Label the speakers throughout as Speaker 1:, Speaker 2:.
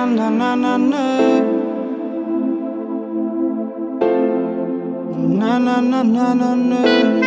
Speaker 1: na na na na na na na na na na.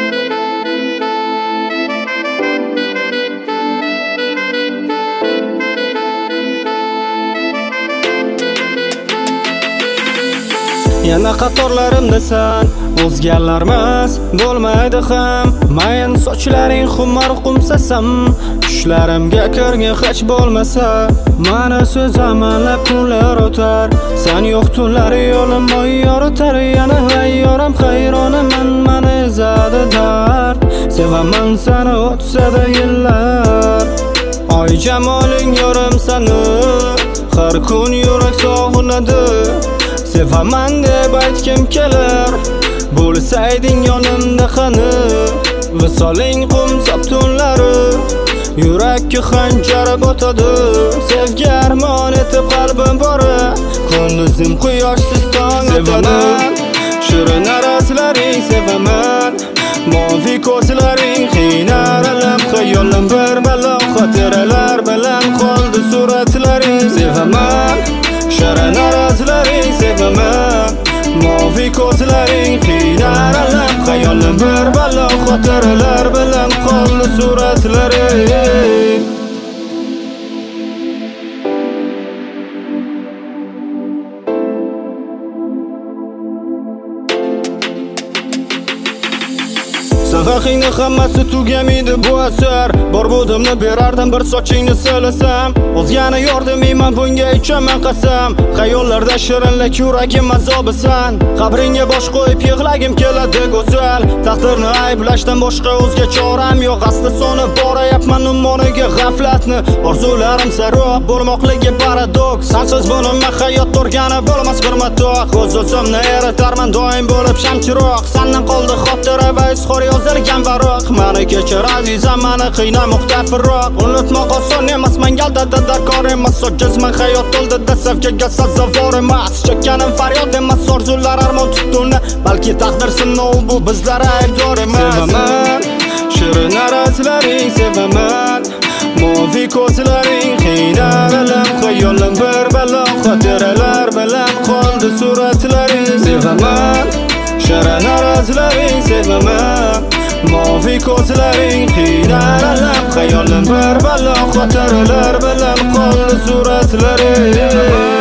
Speaker 1: Yana qatorlarimdasan, o'zgarlarmas bo'lmaydi ham. Mayin sochlaring xumor qumsasam, tushlarimga kirgin hech bo'lmasa. Mana so'zamanlab kunlar o'tar, sen yo'q tunlar yo'lim moy yoritar. Yana hayyoram hayronaman, mani ezadi dard. Sevaman seni o'tsada yillar, oy jamoling yorim seni, har kun yurak sog'inadi. Sevaman deb aytgim kelar, bo'lsayding yonimda qani. Visoling qumsab tunlari, yurakka xanjar botadi. Sevgi armon etib qalbim bora, kunduzim quyoshsiz tong otadi. Shirin arazlaring sevaman, movi ko'zlaring qiynar alam. Xayolim bir balo xotiralar bilan qoldi suratlaring. Sevaman shirin arazlaring sevaman, movi ko'zlaring qiynar alam. Xayolim bir balo xotiralar bilan qoldi suratlaring. Sahaqingni hammasi tugamaydi bu asar. Bor budimni berardim bir sochingni silasam. O'zgani yordamiyman bunga ichaman qasam. Xayollarda shirinlik yuragim azobisan. Qabringga bosh qo'yib yig'lagim keladi go'zal. Taqdirni ayblashdan boshqa o'zga choram yo'q. Asta soni borayapman ummoniga g'aflatni. Orzularim sarob bo'lmoqligi paradoks. Sensiz bunimma hayot turgani bo'lmas bir matoq. O'z o'zimni eritarman doim bo'lib shamchiroq. Sendan qoldi xotira va izhor yozilgan varoq. Mani kechir azizam, mani qiynamoqda firroq. Unutmoq oson emas, mangalda darkor emas. Sojizman hayot to'ldida sevgiga sazovor emas. Chekkanim faryod emas, orzular armon tutuni. Balki taqdir sinov bu bizlar aybdor emas. Sevaman shirin arazlaring sevaman, movi ko'zlaring qiynar alam. Xayolim bir balo xotiralar bilan qoldi suratlaring. Sevaman shirin arazlaring sevaman, movi ko'zlaring qiynar alam. Xayolim bir balo xotiralar bilan qoldi suratlaring.